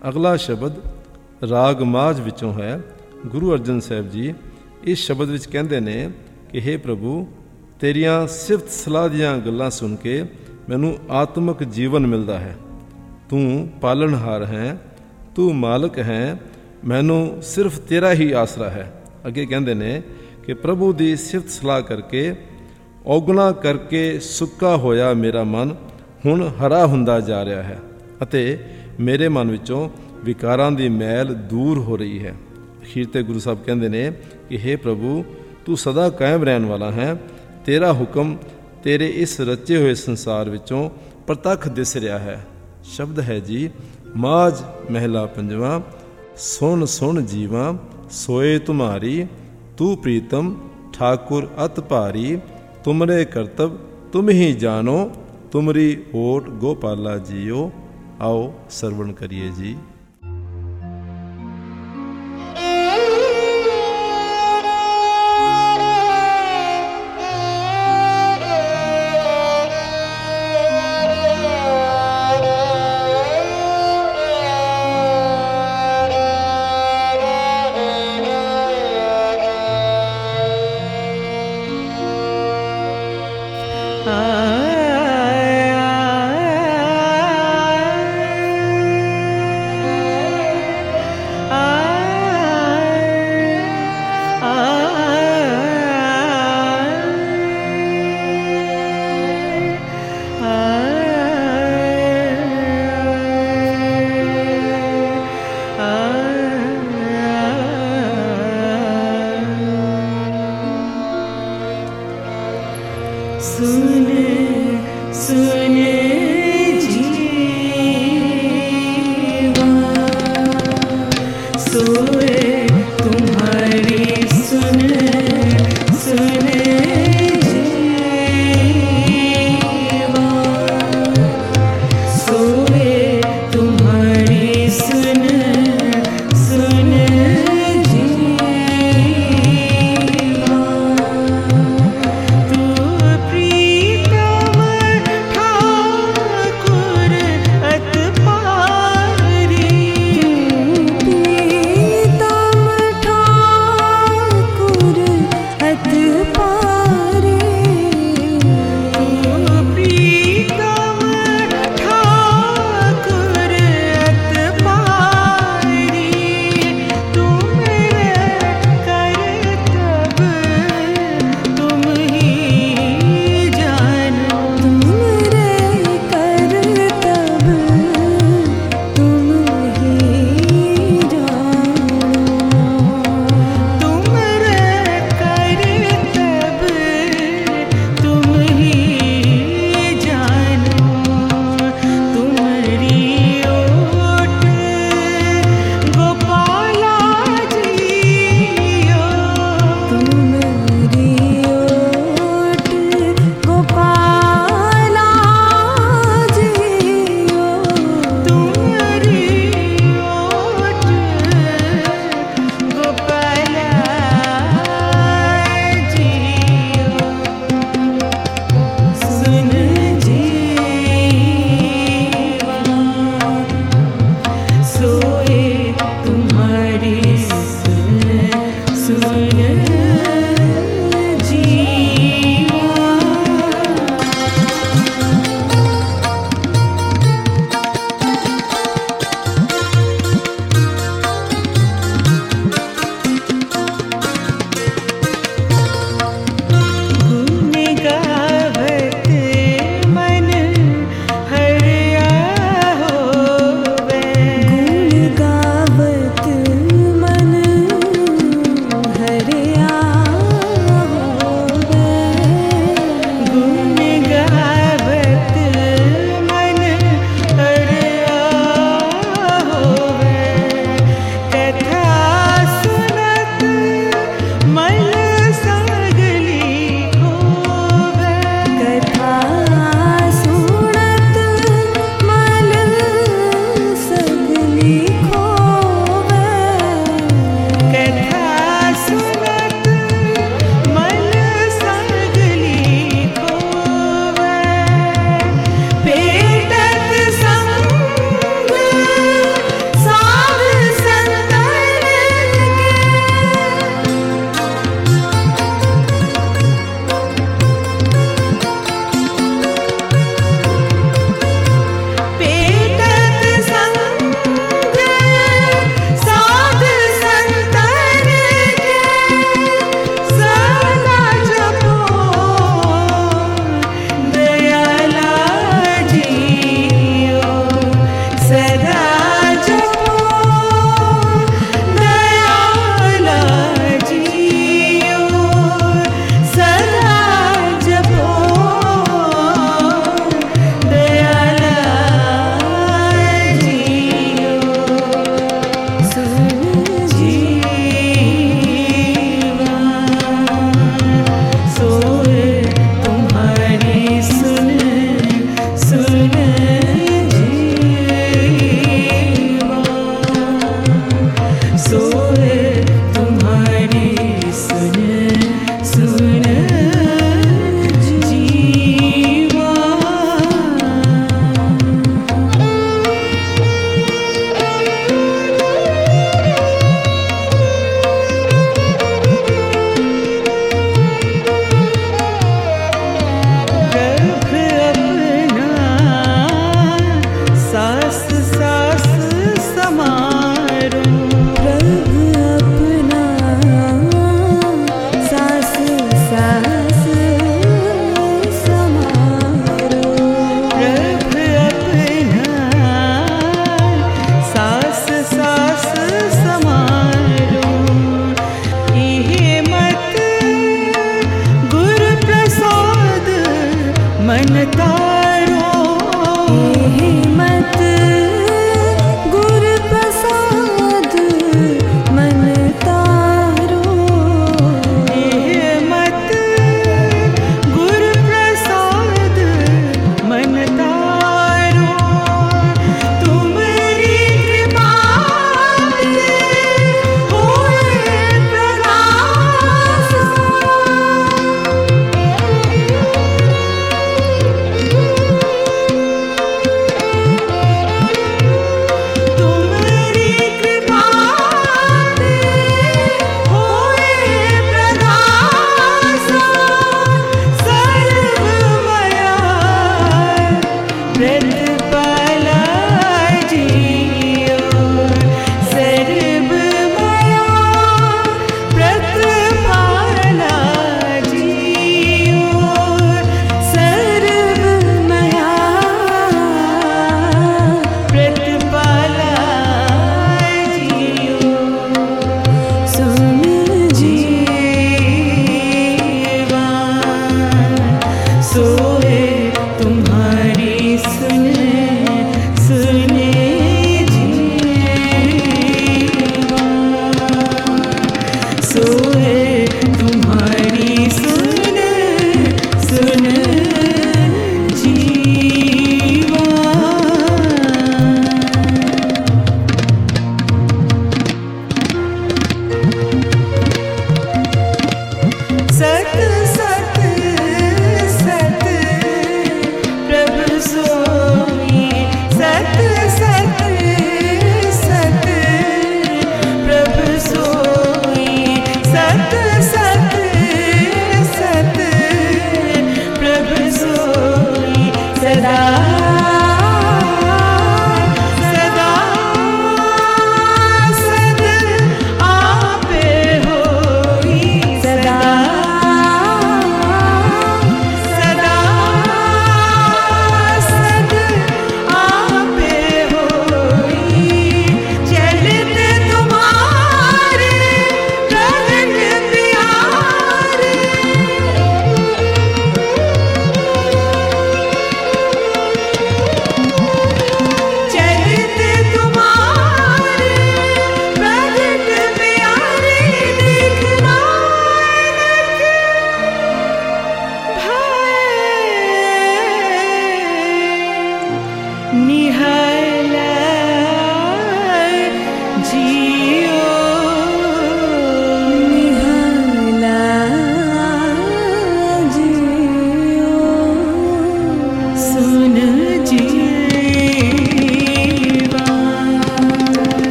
ਅਗਲਾ ਸ਼ਬਦ ਰਾਗ ਮਾਝ ਵਿੱਚੋਂ ਹੈ। ਗੁਰੂ ਅਰਜਨ ਸਾਹਿਬ ਜੀ ਇਸ ਸ਼ਬਦ ਵਿੱਚ ਕਹਿੰਦੇ ਨੇ ਕਿ ਹੇ ਪ੍ਰਭੂ, ਤੇਰੀਆਂ ਸਿਫਤ ਸਲਾਹ ਦੀਆਂ ਗੱਲਾਂ ਸੁਣ ਕੇ ਮੈਨੂੰ ਆਤਮਿਕ ਜੀਵਨ ਮਿਲਦਾ ਹੈ। ਤੂੰ ਪਾਲਣਹਾਰ ਹੈ, ਤੂੰ ਮਾਲਕ ਹੈ, ਮੈਨੂੰ ਸਿਰਫ ਤੇਰਾ ਹੀ ਆਸਰਾ ਹੈ। ਅੱਗੇ ਕਹਿੰਦੇ ਨੇ ਕਿ ਪ੍ਰਭੂ ਦੀ ਸਿਫਤ ਸਲਾਹ ਕਰਕੇ ਔਗਣਾ ਕਰਕੇ ਸੁੱਕਾ ਹੋਇਆ ਮੇਰਾ ਮਨ ਹੁਣ ਹਰਾ ਹੁੰਦਾ ਜਾ ਰਿਹਾ ਹੈ ਅਤੇ ਮੇਰੇ ਮਨ ਵਿੱਚੋਂ ਵਿਕਾਰਾਂ ਦੀ ਮੈਲ ਦੂਰ ਹੋ ਰਹੀ ਹੈ। ਅਖੀਰ ਤੇ ਗੁਰੂ ਸਾਹਿਬ ਕਹਿੰਦੇ ਨੇ ਕਿ ਹੇ ਪ੍ਰਭੂ, ਤੂੰ ਸਦਾ ਕਾਇਮ ਰਹਿਣ ਵਾਲਾ ਹੈ। ਤੇਰਾ ਹੁਕਮ ਤੇਰੇ ਇਸ ਰਚੇ ਹੋਏ ਸੰਸਾਰ ਵਿੱਚੋਂ ਪ੍ਰਤੱਖ ਦਿਸ ਰਿਹਾ ਹੈ। ਸ਼ਬਦ ਹੈ ਜੀ ਮਾਝ ਮਹਿਲਾ ਪੰਜਵਾਂ। ਸੁਣ ਸੁਣ ਜੀਵਾਂ ਸੋਏ ਤੁਮਾਰੀ, ਤੂੰ ਪ੍ਰੀਤਮ ਠਾਕੁਰ ਅਤ ਭਾਰੀ। ਤੁਮਰੇ ਕਰਤਬ ਤੁਮ ਹੀ ਜਾਣੋ, ਤੁਮਰੀ ਓਟ ਗੋਪਾਲਾ ਜੀਓ। ਆਓ ਸਰਵਣ ਕਰੀਏ ਜੀ।